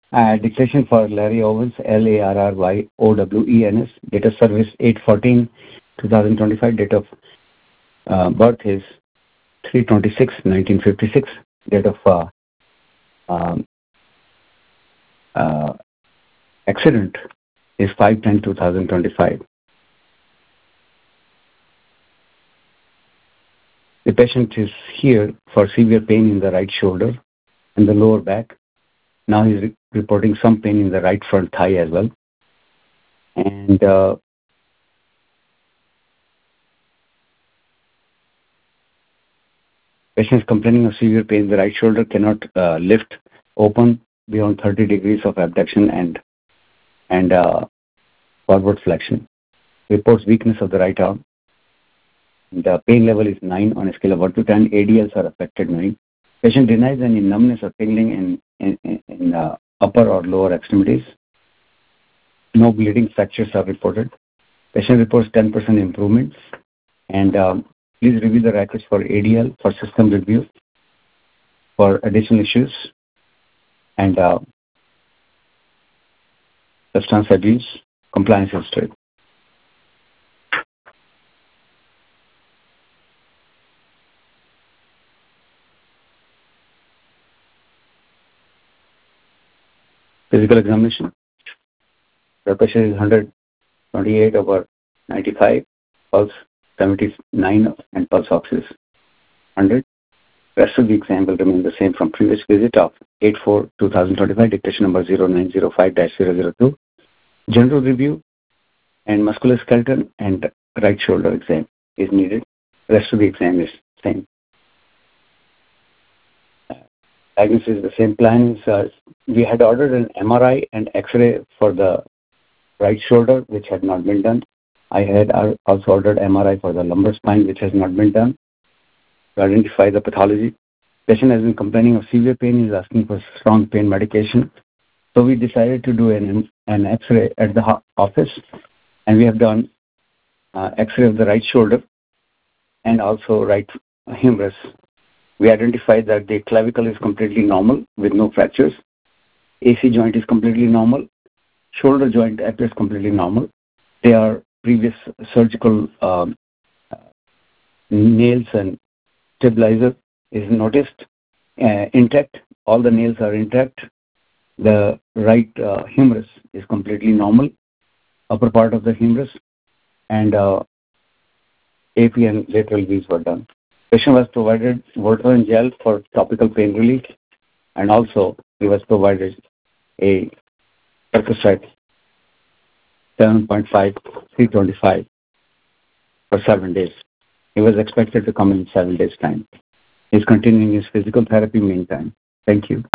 Dictation for Larry Owens, Larryoowens, date of service 8/14/2025, date of birth is 3/26/1956, date of accident is 5/10/2025. The patient is here for severe pain in the right shoulder and the lower back. Now he's reporting some pain in the right front thigh as well. And patient is complaining of severe pain in the right shoulder, cannot lift open beyond 30 degrees of abduction and forward flexion. Reports weakness of the right arm. The pain level is 9 on a scale of 1 to 10. ADLs are affected 9. Patient denies any numbness or tingling in upper or lower extremities. No bleeding, fractures are reported. Patient reports 10% improvements. And please review the records for ADL, for system review, for additional issues, and substance abuse, compliance history. Physical examination. Blood pressure is 128/95, pulse 79, and pulse ox is 100. Rest of the exam will remain the same from previous visit of 8/4/2025, dictation number 0905-002. General review and musculoskeletal and right shoulder exam is needed. Rest of the exam is same. Diagnosis is the same plan. We had ordered an MRI and X-ray for the right shoulder, which had not been done. I had also ordered MRI for the lumbar spine, which has not been done, to identify the pathology. Patient has been complaining of severe pain. He is asking for strong pain medication. So we decided to do an X-ray at the office, and we have done X-ray of the right shoulder and also right humerus. We identified that the clavicle is completely normal with no fractures. AC joint is completely normal. Shoulder joint appears completely normal. They are previous surgical nails and stabilizer is noticed, intact. All the nails are intact. The right humerus is completely normal, upper part of the humerus, and AP and lateral views were done. Patient was provided water and gel for topical pain relief, and also he was provided a Percocet 7.5 325 for 7 days. He was expected to come in 7 days' time. He's continuing his physical therapy meantime. Thank you.